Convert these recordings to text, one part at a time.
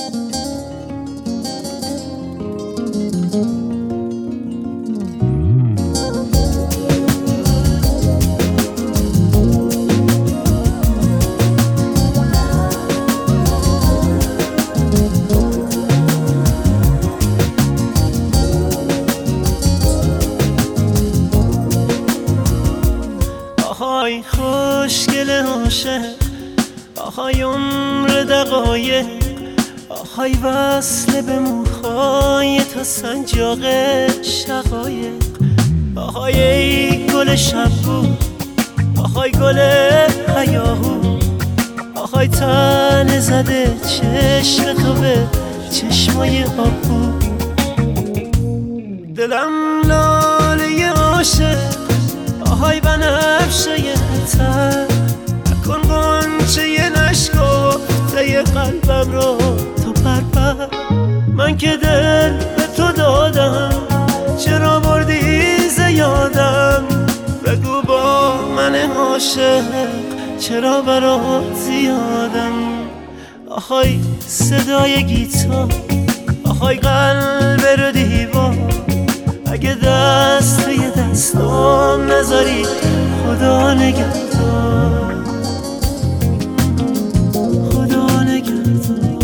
آهای خوشگل عاشق، آهای عمر دقایق، آهای وصل به موهای تا سنجاق شقایق، آهای ای گل شبو، آهای گل هیاهو، آهای تن زده چشم تو به چشمای آبو. دلم لاله عاشق، آهای بنفشه تر، نکن غنچه نشکفته قلبم رو تو پرپر. من که دل به تو دادم، چرا بردی ز یادم؟ بگو با من عاشق چرا برات زیادم؟ آهای صدای گیتار، آهای قلب رو دیوار، اگه دست توی دستام نذاری خدا نگهدار، خدا نگهدار.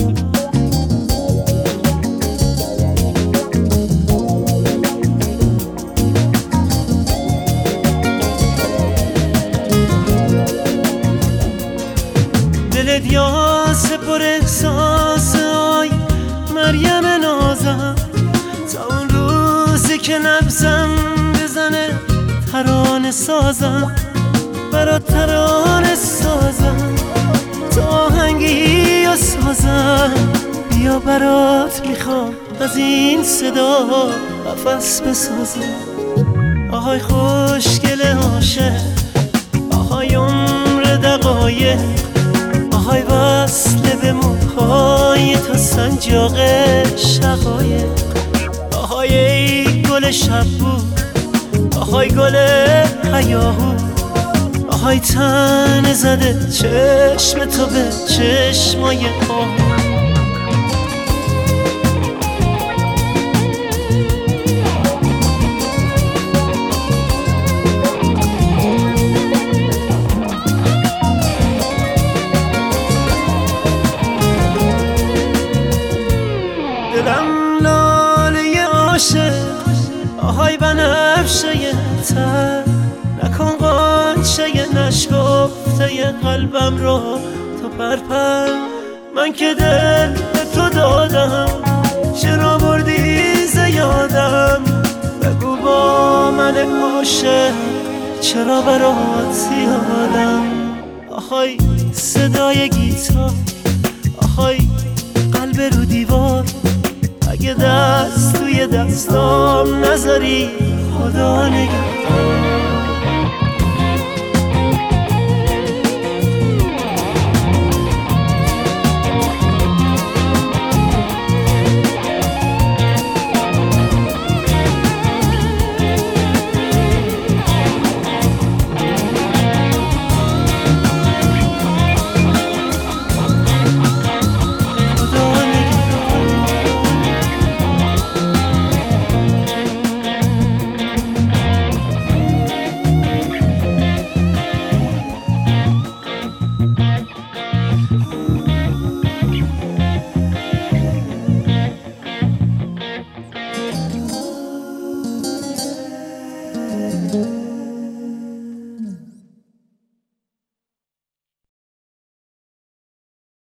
دلت یاسه پر احساس، آی مریم نازم، تا اون روزی که نبضم بزنه ترانه سازم، برات ترانه سازم، تا آهنگی و سازم. بیا برات میخوام از این صدا قفس بسازم. آهای خوشگل عاشق، آهای عمر دقایق، آهای وصل به موهای تا سنجاق شقایق، آهای ای گل شبو، آهای گل هیاهو، آهای تن زده چشم تو به چشمای آهو. دلم لاله عاشق، آهای بنفشه تر، نکن غنچه نشکفته قلبم رو تو پرپر. من که دل به تو دادم، چرا بردی ز یادم؟ بگو با من عاشق چرا برات زیادم؟ آهای صدای گیتار، آهای قلب رو دیوار، اگه دست توی دستام نذاری خدا نگهدار.